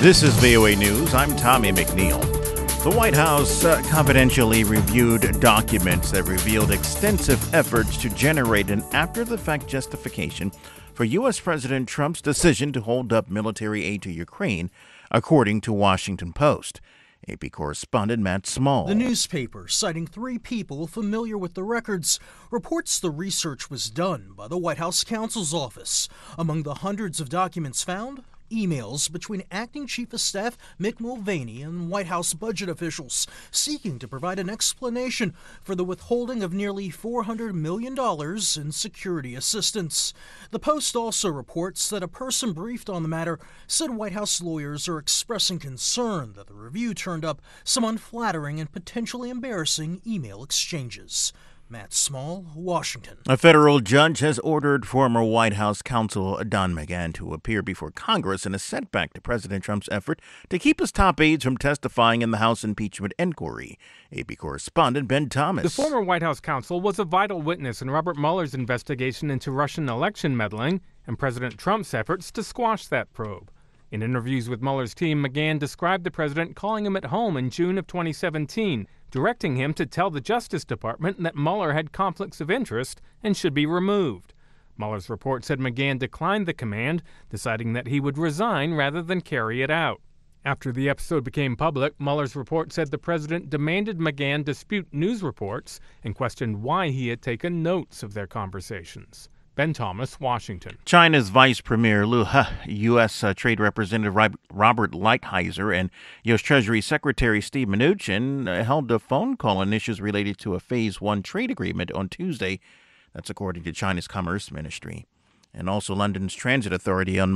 This is VOA News. I'm Tommy McNeil. The White House confidentially reviewed documents that revealed extensive efforts to generate an after-the-fact justification for U.S. President Trump's decision to hold up military aid to Ukraine, according to Washington Post. AP correspondent Matt Small. The newspaper, citing three people familiar with the records, reports the research was done by the White House counsel's office. Among the hundreds of documents found, emails between Acting Chief of Staff Mick Mulvaney and White House budget officials seeking to provide an explanation for the withholding of nearly $400 million in security assistance. The Post also reports that a person briefed on the matter said White House lawyers are expressing concern that the review turned up some unflattering and potentially embarrassing email exchanges. Matt Small, Washington. A federal judge has ordered former White House counsel Don McGahn to appear before Congress in a setback to President Trump's effort to keep his top aides from testifying in the House impeachment inquiry. AP correspondent Ben Thomas. The former White House counsel was a vital witness in Robert Mueller's investigation into Russian election meddling and President Trump's efforts to squash that probe. In interviews with Mueller's team, McGahn described the president calling him at home in June of 2017, directing him to tell the Justice Department that Mueller had conflicts of interest and should be removed. Mueller's report said McGahn declined the command, deciding that he would resign rather than carry it out. After the episode became public, Mueller's report said the president demanded McGahn dispute news reports and questioned why he had taken notes of their conversations. Ben Thomas, Washington. China's Vice Premier Liu He, U.S. Trade Representative Robert Lighthizer, and U.S. Treasury Secretary Steve Mnuchin held a phone call on issues related to a Phase 1 trade agreement on Tuesday. That's according to China's Commerce Ministry. And also London's Transit Authority on